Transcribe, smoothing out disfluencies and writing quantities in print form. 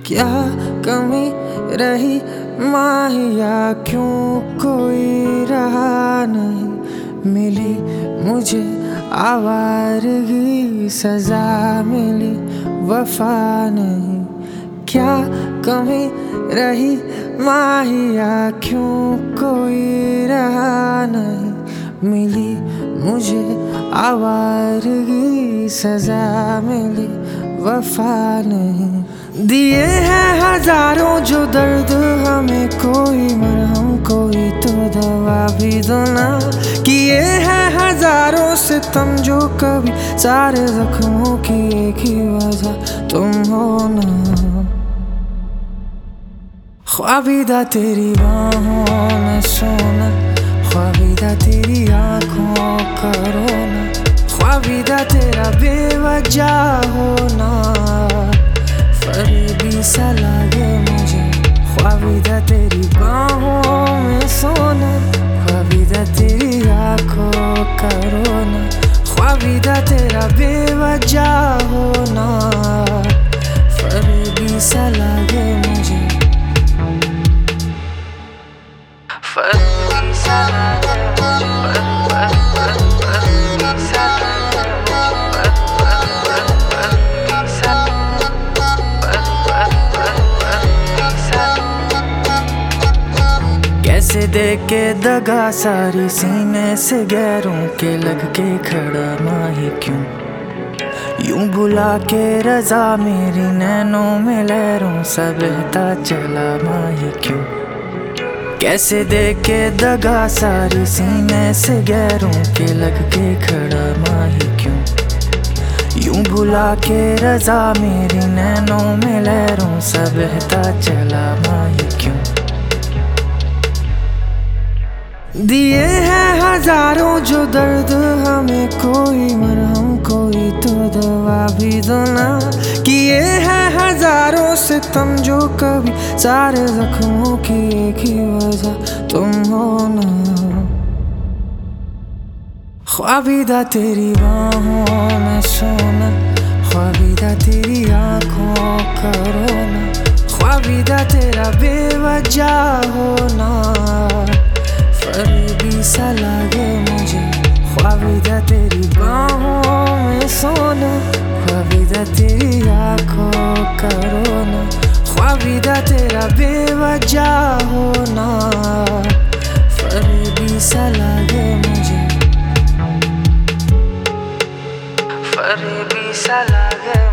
क्या कमी रही माहिया, क्यों कोई रहा नहीं। मिली मुझे आवारगी, सजा मिली वफा नहीं। क्या कमी रही माहिया, क्यों कोई रहा नहीं। मिली मुझे आवारगी, सजा मिली वफा नहीं। दिए हैं हजारों जो दर्द हमें, कोई मरहम कोई तो दवा भी दो ना। किए हैं हजारों सितम जो कभी, सारे जख्मों की एक ही वजह तुम हो ना। ख्वाबीदा तेरी बाहों में सोना, ख्वाबीदा तेरी आँखों का रोना, ख्वाबीदा तेरा बेवजह होना। फरेबी सा लागे मुझे, ख्वाबीदा तेरी बाहों में सोना, ख्वाबीदा तेरी आँखों का रोना, ख्वाबीदा तेरा बेवजह होना। फरेबी सा लागे मुझे, फरेबी सा लागे कैसे देख के दगा सारी सीने से गैरों के लग के खड़ा माही क्यों। यूं बुला के रजा मेरी नैनों में लहरों सा बहता चला माही क्यों। कैसे देख के दगा सारी सीने से गैरों के लग के खड़ा माही क्यों। यूं बुला के रजा मेरी नैनों में लहरों सा बहता चला माही क्यों। दिए हैं हजारों जो दर्द हमें, कोई मरहम कोई तो दवा भी दो ना। किए हैं हजारों सितम जो कभी, सारे जख्मों की एक ही वजह तुम हो ना। ख्वाबीदा तेरी बाहों में सोना, ख्वाबीदा तेरी आँखों का रोना, ख्वाबीदा तेरा बेवजह होना। फरेबी सा लागे मुझे, ख्वाबीदा तेरी बाहों में सोना, ख्वाबीदा तेरी आँखों का रोना, ख्वाबीदा तेरा बेवजह होना। फरेबी सा लागे मुझे, फरेबी सा लागे।